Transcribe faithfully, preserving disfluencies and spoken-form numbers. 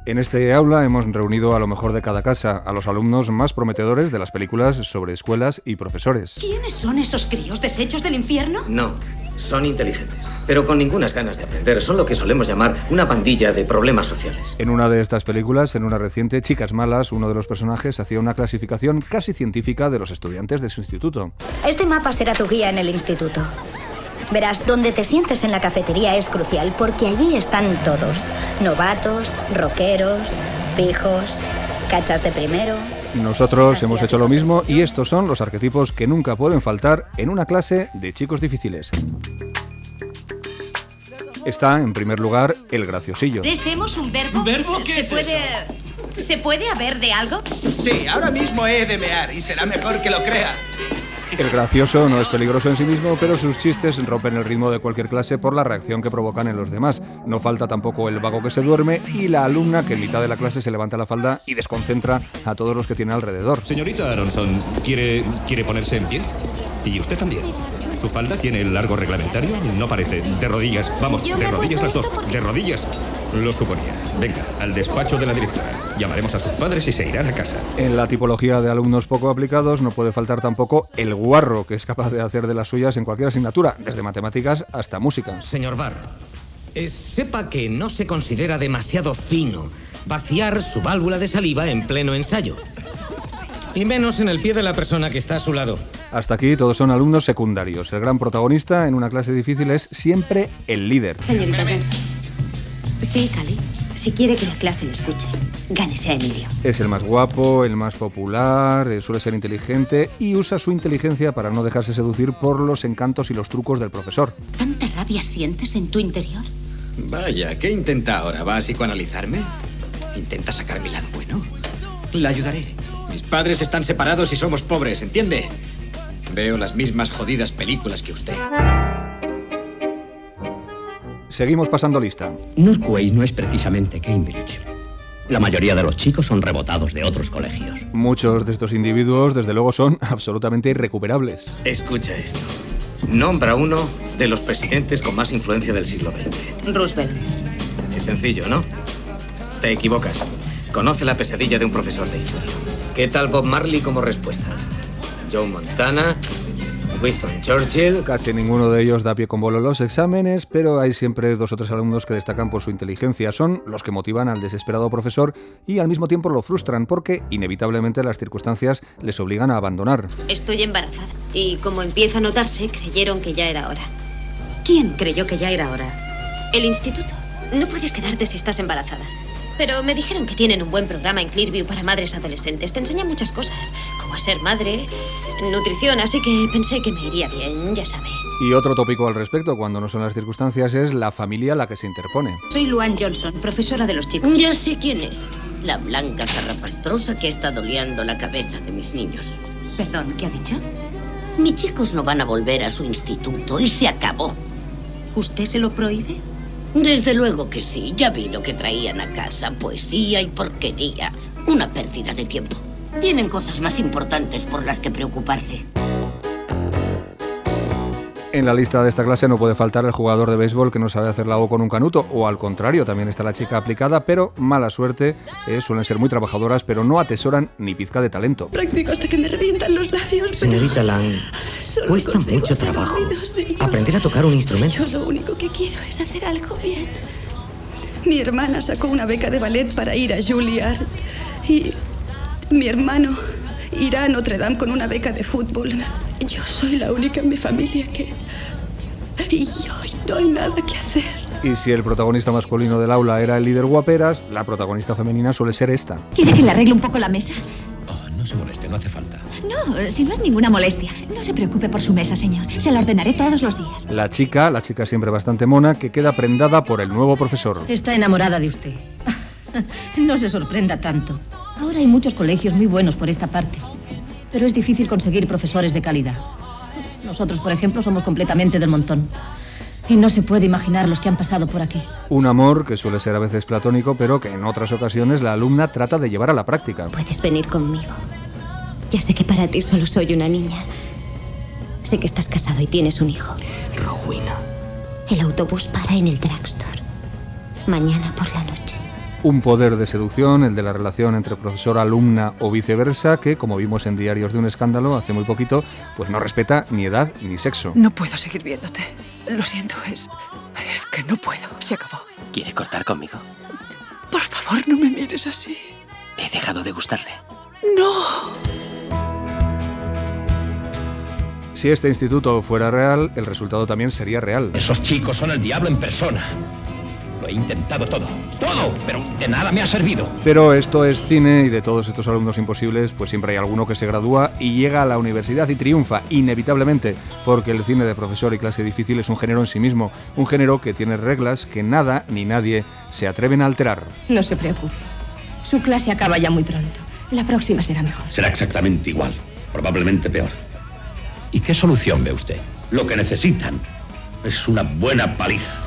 En este aula hemos reunido a lo mejor de cada casa, a los alumnos más prometedores de las películas sobre escuelas y profesores. ¿Quiénes son esos críos deshechos del infierno? No, son inteligentes, pero con ningunas ganas de aprender. Son lo que solemos llamar una pandilla de problemas sociales. En una de estas películas, en una reciente, Chicas Malas, uno de los personajes hacía una clasificación casi científica de los estudiantes de su instituto. Este mapa será tu guía en el instituto. Verás, donde te sientes en la cafetería es crucial porque allí están todos. Novatos, rockeros, pijos, cachas de primero... Nosotros hemos hecho lo mismo y estos son los arquetipos que nunca pueden faltar en una clase de chicos difíciles. Está, en primer lugar, el graciosillo. ¿Deseemos un verbo? ¿Un verbo? ¿Qué ¿Se es puede... eso? ¿Se puede haber de algo? Sí, ahora mismo he de mear y será mejor que lo crea. El gracioso no es peligroso en sí mismo, pero sus chistes rompen el ritmo de cualquier clase por la reacción que provocan en los demás. No falta tampoco el vago que se duerme y la alumna que en mitad de la clase se levanta la falda y desconcentra a todos los que tiene alrededor. Señorita Aronson, ¿quiere, ¿quiere ponerse en pie? Y usted también. Su falda tiene el largo reglamentario, no parece. De rodillas, vamos, de rodillas las dos, de rodillas. Lo suponía. Venga, al despacho de la directora. Llamaremos a sus padres y se irán a casa. En la tipología de alumnos poco aplicados no puede faltar tampoco el guarro, que es capaz de hacer de las suyas en cualquier asignatura, desde matemáticas hasta música. Señor Barr, eh, sepa que no se considera demasiado fino vaciar su válvula de saliva en pleno ensayo. Y menos en el pie de la persona que está a su lado. Hasta aquí todos son alumnos secundarios. El gran protagonista en una clase difícil es siempre el líder. Señorita Johnson. Sí, Cali. Si quiere que la clase le escuche, gánese a Emilio. Es el más guapo, el más popular, eh, suele ser inteligente y usa su inteligencia para no dejarse seducir por los encantos y los trucos del profesor. ¿Tanta rabia sientes en tu interior? Vaya, ¿qué intenta ahora? ¿Va a psicoanalizarme? ¿Intenta sacar mi lado bueno? La ayudaré. Mis padres están separados y somos pobres, ¿entiende? Veo las mismas jodidas películas que usted. Seguimos pasando lista. Northway no es precisamente Cambridge. La mayoría de los chicos son rebotados de otros colegios. Muchos de estos individuos, desde luego, son absolutamente irrecuperables. Escucha esto. Nombra uno de los presidentes con más influencia del siglo veinte. Roosevelt. Es sencillo, ¿no? Te equivocas. Conoce la pesadilla de un profesor de historia. ¿Qué tal Bob Marley como respuesta? Joe Montana, Winston Churchill... Casi ninguno de ellos da pie con bolo en los exámenes, pero hay siempre dos o tres alumnos que destacan por su inteligencia. Son los que motivan al desesperado profesor y al mismo tiempo lo frustran porque inevitablemente las circunstancias les obligan a abandonar. Estoy embarazada y como empieza a notarse, creyeron que ya era hora. ¿Quién creyó que ya era hora? El instituto. No puedes quedarte si estás embarazada. Pero me dijeron que tienen un buen programa en Clearview para madres adolescentes. Te enseña muchas cosas, como a ser madre, nutrición, así que pensé que me iría bien, ya sabe. Y otro tópico al respecto, cuando no son las circunstancias, es la familia la que se interpone. Soy Luann Johnson, profesora de los chicos. Ya sé quién es. La blanca zarrapastrosa que está doleando la cabeza de mis niños. Perdón, ¿qué ha dicho? Mis chicos no van a volver a su instituto y se acabó. ¿Usted se lo prohíbe? Desde luego que sí. Ya vi lo que traían a casa. Poesía y porquería. Una pérdida de tiempo. Tienen cosas más importantes por las que preocuparse. En la lista de esta clase no puede faltar el jugador de béisbol que no sabe hacer la O con un canuto, o al contrario, también está la chica aplicada, pero mala suerte, eh, suelen ser muy trabajadoras, pero no atesoran ni pizca de talento. Practico hasta que me revientan los labios. Señorita Lang, cuesta mucho trabajo aprender a tocar un instrumento. Yo lo único que quiero es hacer algo bien. Mi hermana sacó una beca de ballet para ir a Juilliard y mi hermano irá a Notre Dame con una beca de fútbol. Yo soy la única en mi familia que... Y hoy no hay nada que hacer. Y si el protagonista masculino del aula era el líder guaperas, la protagonista femenina suele ser esta. ¿Quiere que le arregle un poco la mesa? Oh, no se moleste, no hace falta. No, si no es ninguna molestia. No se preocupe por su mesa, señor. Se la ordenaré todos los días. La chica, la chica siempre bastante mona, que queda prendada por el nuevo profesor. Está enamorada de usted. No se sorprenda tanto. Ahora hay muchos colegios muy buenos por esta parte. Pero es difícil conseguir profesores de calidad. Nosotros, por ejemplo, somos completamente del montón. Y no se puede imaginar los que han pasado por aquí. Un amor que suele ser a veces platónico, pero que en otras ocasiones la alumna trata de llevar a la práctica. Puedes venir conmigo. Ya sé que para ti solo soy una niña. Sé que estás casado y tienes un hijo. Rowena. El autobús para en el drugstore. Mañana por la noche. Un poder de seducción, el de la relación entre profesor-alumna o viceversa, que, como vimos en Diarios de un escándalo hace muy poquito, pues no respeta ni edad ni sexo. No puedo seguir viéndote. Lo siento, es... es que no puedo. Se acabó. ¿Quiere cortar conmigo? Por favor, no me mires así. He dejado de gustarle. ¡No! Si este instituto fuera real, el resultado también sería real. Esos chicos son el diablo en persona. Lo he intentado todo, todo, pero de nada me ha servido. Pero esto es cine y de todos estos alumnos imposibles, pues siempre hay alguno que se gradúa y llega a la universidad y triunfa, inevitablemente, porque el cine de profesor y clase difícil es un género en sí mismo, un género que tiene reglas que nada ni nadie se atreven a alterar. No se preocupe, su clase acaba ya muy pronto. La próxima será mejor. Será exactamente igual, probablemente peor. ¿Y qué solución ve usted? Lo que necesitan es una buena paliza.